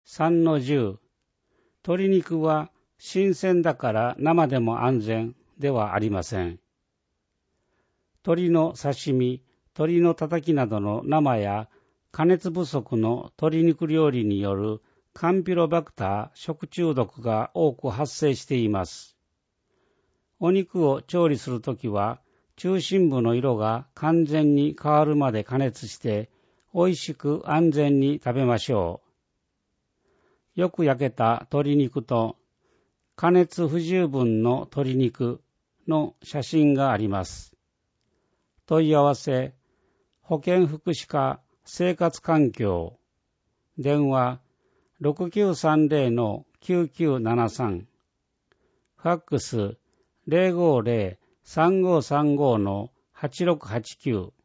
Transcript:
3-10、鶏肉は新鮮だから生でも安全ではありません。鶏の刺身、鶏のたたきなどの生や加熱不足の鶏肉料理によるカンピロバクター食中毒が多く発生しています。お肉を調理するときは、中心部の色が完全に変わるまで加熱して、おいしく安全に食べましょう。よく焼けた鶏肉と加熱不十分の鶏肉の写真があります。問い合わせ、保健福祉課生活環境、電話 6930-9973、ファックス 050-3535-8689